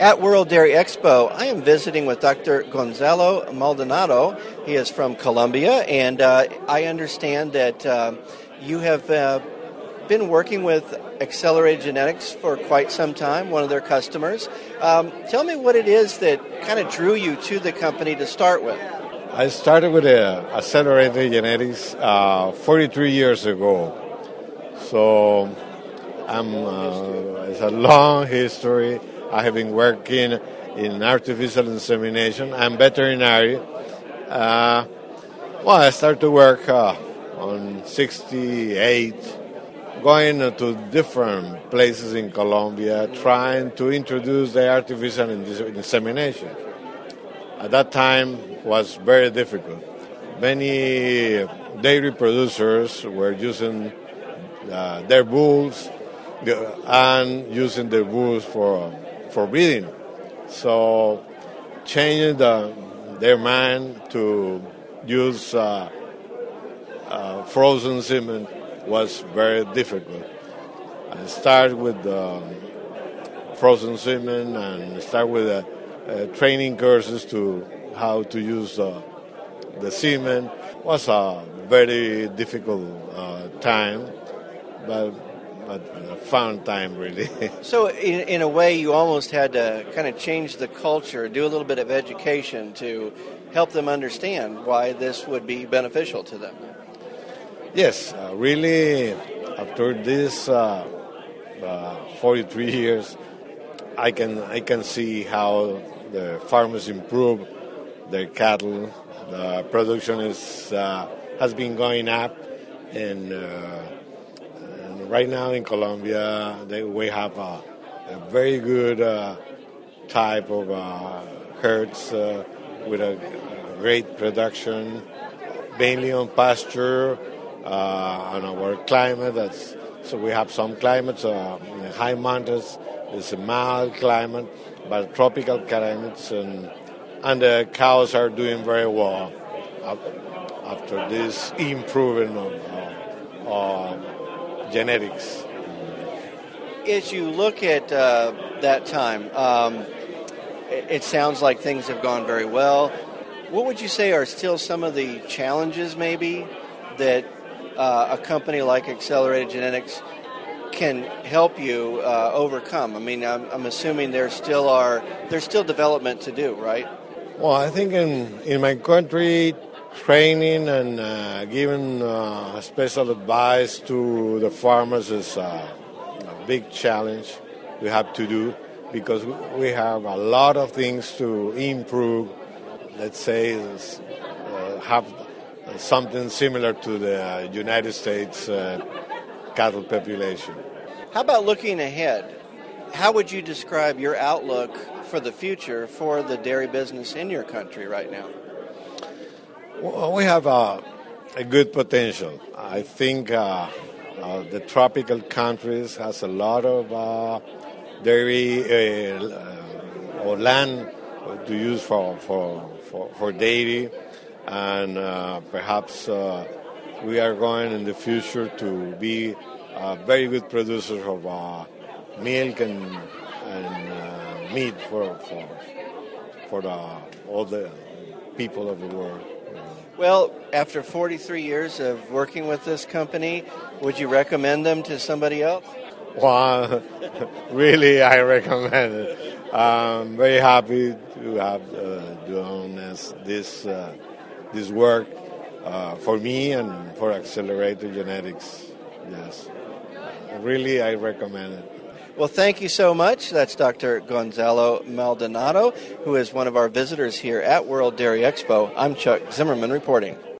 At World Dairy Expo, I am visiting with Dr. Gonzalo Maldonado. He is from Colombia, and I understand that you have been working with Accelerated Genetics for quite some time, one of their customers. Tell me what it is that kind of drew you to the company to start with. I started with Accelerated Genetics 43 years ago. So it's a long history. I have been working in artificial insemination. I'm veterinary. I started to work on 68, going to different places in Colombia, trying to introduce the artificial insemination. At that time, was very difficult. Many dairy producers were using their bulls and using their bulls for breeding. So changing their mind to use frozen semen was very difficult. I started with frozen semen and start with training courses to how to use the semen. It was a very difficult time, but a fun time, really. So in a way, you almost had to kind of change the culture, do a little bit of education to help them understand why this would be beneficial to them. Yes, really, after this 43 years, I can see how the farmers improve their cattle. The production has been going up, and right now in Colombia, we have a very good type of herds with a great production, mainly on pasture, on our climate. So we have some climates, in the high mountains, it's a mild climate, but tropical climates, and the cows are doing very well after this improving of genetics. As you look at that time, it sounds like things have gone very well. What would you say are still some of the challenges, maybe, that a company like Accelerated Genetics can help you overcome? I mean, I'm assuming there's still development to do, right? Well, I think in my country, training and giving special advice to the farmers is a big challenge we have to do, because we have a lot of things to improve. Let's say have something similar to the United States cattle population. How about looking ahead? How would you describe your outlook for the future for the dairy business in your country right now? Well, we have a good potential. I think the tropical countries has a lot of dairy or land to use for dairy, and perhaps we are going in the future to be very good producers of milk and meat for all the people of the world. Well, after 43 years of working with this company, would you recommend them to somebody else? Well, really, I recommend it. I'm very happy to have done this work for me and for Accelerated Genetics. Yes, really, I recommend it. Well, thank you so much. That's Dr. Gonzalo Maldonado, who is one of our visitors here at World Dairy Expo. I'm Chuck Zimmerman reporting.